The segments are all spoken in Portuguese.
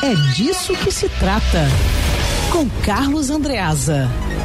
É disso que se trata. Com Carlos Andreasa.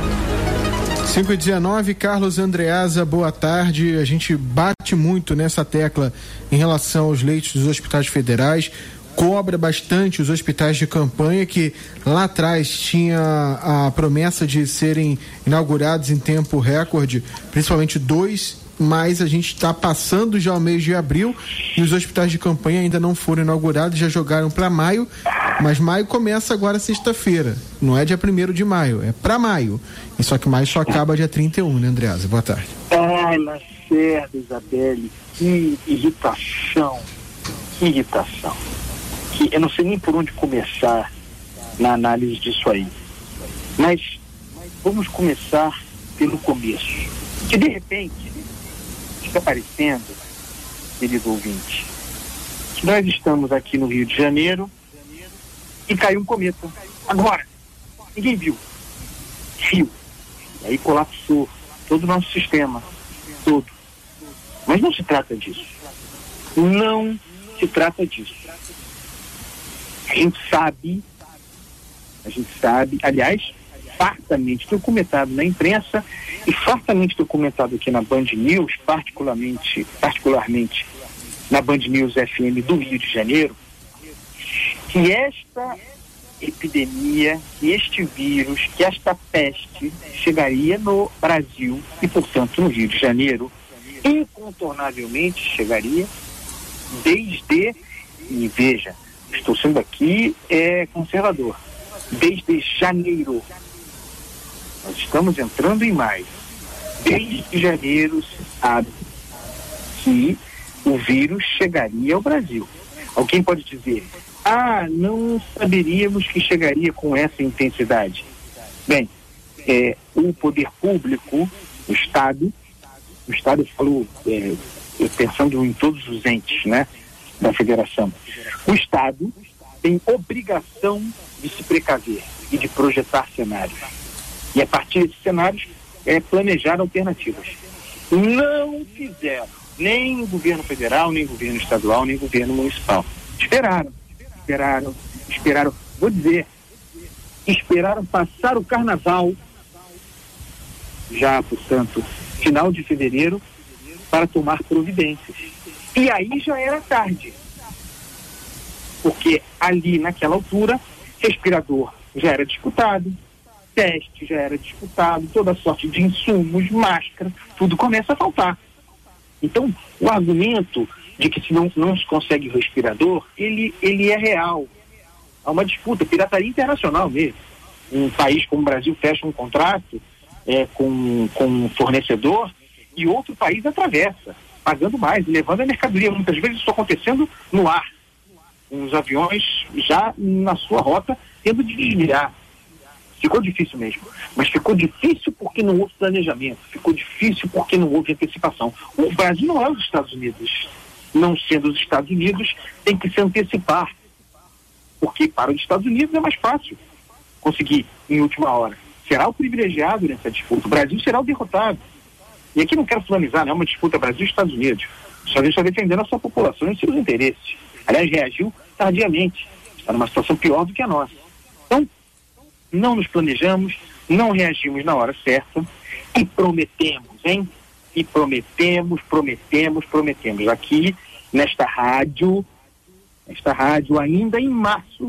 5h19, Carlos Andreasa, boa tarde. A gente bate muito nessa tecla em relação aos leitos dos hospitais federais, cobra bastante os hospitais de campanha, que lá atrás tinha a promessa de serem inaugurados em tempo recorde, principalmente 2, mas a gente está passando já o mês de abril e os hospitais de campanha ainda não foram inaugurados, já jogaram para maio, mas maio começa agora sexta-feira, não é dia 1º de maio, é para maio, e só que maio só acaba dia 31, né, Andreasa? Boa tarde. Ai, Lacerda, Isabelle, que irritação, que eu não sei nem por onde começar na análise disso aí, mas vamos começar pelo começo, que de repente fica parecendo, querido ouvinte, que nós estamos aqui no Rio de Janeiro e caiu um cometa. Agora, ninguém viu. Rio. E aí colapsou todo o nosso sistema. Todo. Mas não se trata disso. Não se trata disso. A gente sabe, aliás, fartamente documentado na imprensa e fartamente documentado aqui na Band News, particularmente na Band News FM do Rio de Janeiro, que esta epidemia, que este vírus, que esta peste chegaria no Brasil e, portanto, no Rio de Janeiro, incontornavelmente chegaria desde, e veja, estou sendo aqui conservador, desde janeiro. Nós estamos entrando em maio. Desde janeiro se sabe que o vírus chegaria ao Brasil. Alguém pode dizer, não saberíamos que chegaria com essa intensidade. Bem, o poder público, o Estado falou, pensando em todos os entes, né, da federação, o Estado tem obrigação de se precaver e de projetar cenários. E a partir desses cenários, planejar alternativas. Não fizeram, nem o governo federal, nem o governo estadual, nem o governo municipal. Esperaram. Vou dizer, esperaram passar o carnaval, já, portanto, final de fevereiro, para tomar providências. E aí já era tarde. Porque ali, naquela altura, respirador já era disputado, teste já era disputado, toda sorte de insumos, máscara, tudo começa a faltar. Então, o argumento de que se não se consegue respirador, ele é real. Há uma disputa, pirataria internacional mesmo. Um país como o Brasil fecha um contrato com um fornecedor e outro país atravessa, pagando mais, levando a mercadoria. Muitas vezes isso acontecendo no ar, com os aviões já na sua rota, tendo de desviar. Ficou difícil mesmo, mas ficou difícil porque não houve planejamento, ficou difícil porque não houve antecipação. O Brasil não é os Estados Unidos, não sendo os Estados Unidos, tem que se antecipar, porque para os Estados Unidos é mais fácil conseguir em última hora. Será o privilegiado nessa disputa, o Brasil será o derrotado. E aqui não quero flanizar, não é uma disputa Brasil e Estados Unidos, só está defendendo a sua população e seus interesses. Aliás, reagiu tardiamente, está numa situação pior do que a nossa. Então, não nos planejamos, não reagimos na hora certa e prometemos, hein? E prometemos. Aqui, nesta rádio ainda em março,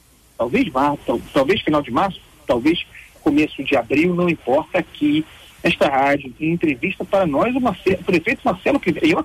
talvez final de março, talvez começo de abril, não importa, aqui, nesta rádio, em entrevista para nós, o prefeito Marcelo Crivella, eu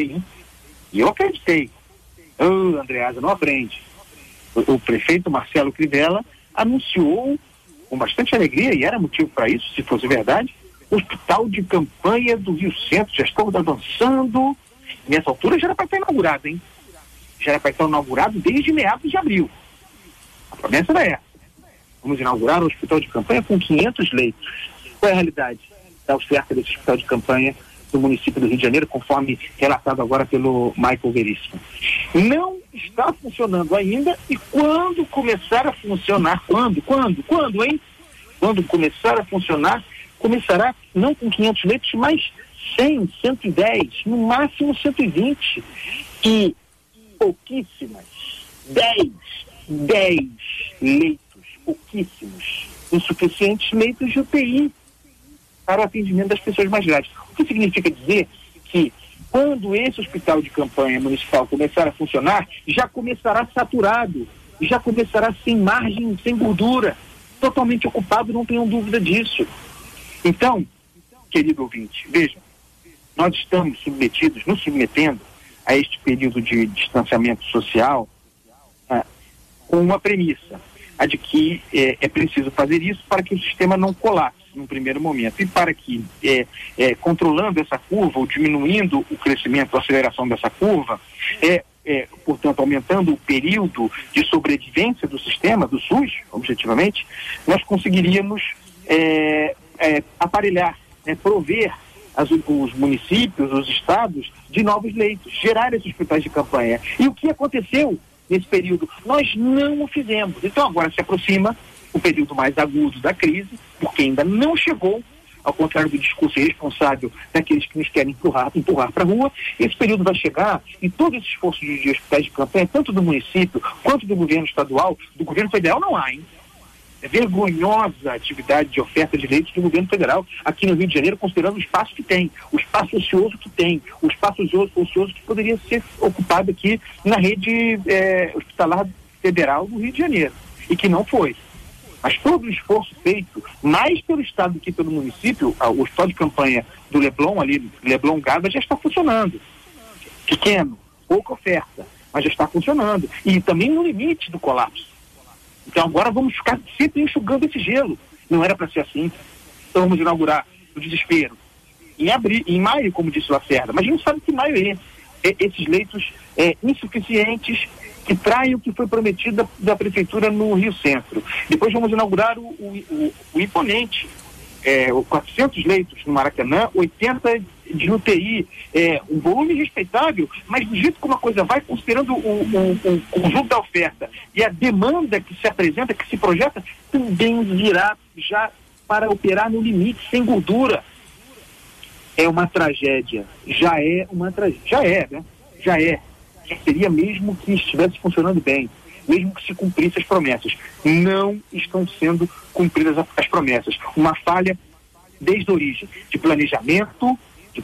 acreditei. Andreasa, não aprende. O prefeito Marcelo Crivella anunciou com bastante alegria, e era motivo para isso, se fosse verdade, o hospital de campanha do Rio Centro. Já estamos avançando. Nessa altura já era para estar inaugurado, hein? Já era para estar inaugurado desde meados de abril. A promessa era essa. Vamos inaugurar o hospital de campanha com 500 leitos. Qual é a realidade da oferta desse hospital de campanha do município do Rio de Janeiro, conforme relatado agora pelo Michael Veríssimo? Não está funcionando ainda, e quando começar a funcionar, quando, hein? Quando começar a funcionar, começará não com 500 leitos, mas 100, 110, no máximo 120, e pouquíssimas, 10, 10 leitos, pouquíssimos, insuficientes leitos de UTI para o atendimento das pessoas mais graves. O que significa dizer que quando esse hospital de campanha municipal começar a funcionar, já começará saturado, já começará sem margem, sem gordura, totalmente ocupado, não tenham dúvida disso. Então, querido ouvinte, veja, nós estamos nos submetendo a este período de distanciamento social com uma premissa, a de que é preciso fazer isso para que o sistema não colapse num primeiro momento e para que, controlando essa curva ou diminuindo o crescimento, a aceleração dessa curva, portanto, aumentando o período de sobrevivência do sistema, do SUS, objetivamente, nós conseguiríamos aparelhar, prover os municípios, os estados, de novos leitos, gerar esses hospitais de campanha. E o que aconteceu nesse período? Nós não o fizemos. Então agora se aproxima o período mais agudo da crise, porque ainda não chegou, ao contrário do discurso irresponsável daqueles que nos querem empurrar para a rua. Esse período vai chegar e todo esse esforço de hospitais de campanha, tanto do município quanto do governo estadual, do governo federal não há, hein? É vergonhosa a atividade de oferta de leitos do governo federal aqui no Rio de Janeiro, considerando o espaço que tem, o espaço ocioso que tem, o espaço ocioso que poderia ser ocupado aqui na rede hospitalar federal do Rio de Janeiro, e que não foi. Mas todo o esforço feito, mais pelo Estado do que pelo município, o hospital de campanha do Leblon, ali, Leblon Gávea, já está funcionando. Pequeno, pouca oferta, mas já está funcionando. E também no limite do colapso. Então agora vamos ficar sempre enxugando esse gelo. Não era para ser assim. Então vamos inaugurar o desespero em maio, como disse o Lacerda. Mas a gente sabe que maio esses leitos insuficientes que traem o que foi prometido da prefeitura no Rio Centro. Depois vamos inaugurar o imponente, 400 leitos no Maracanã, 80 de UTI, um volume respeitável, mas do jeito como a coisa vai, considerando o conjunto da oferta e a demanda que se apresenta, que se projeta, também virá já para operar no limite, sem gordura. É uma tragédia. Já é uma tragédia. Já é. Já seria mesmo que estivesse funcionando bem, mesmo que se cumprisse as promessas. Não estão sendo cumpridas as promessas. Uma falha desde a origem, de planejamento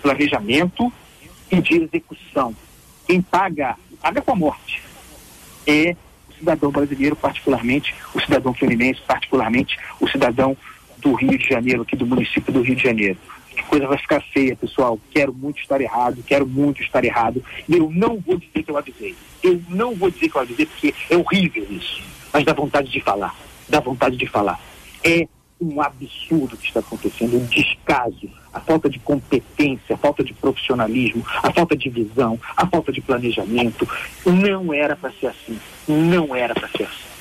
e de execução. Quem paga com a morte é o cidadão brasileiro, particularmente o cidadão fluminense, particularmente o cidadão do Rio de Janeiro, aqui do município do Rio de Janeiro. A coisa vai ficar feia, pessoal. Quero muito estar errado. E eu não vou dizer que eu avisei. Porque é horrível isso. Mas dá vontade de falar. É um absurdo o que está acontecendo, um descaso, a falta de competência, a falta de profissionalismo, a falta de visão, a falta de planejamento. Não era para ser assim.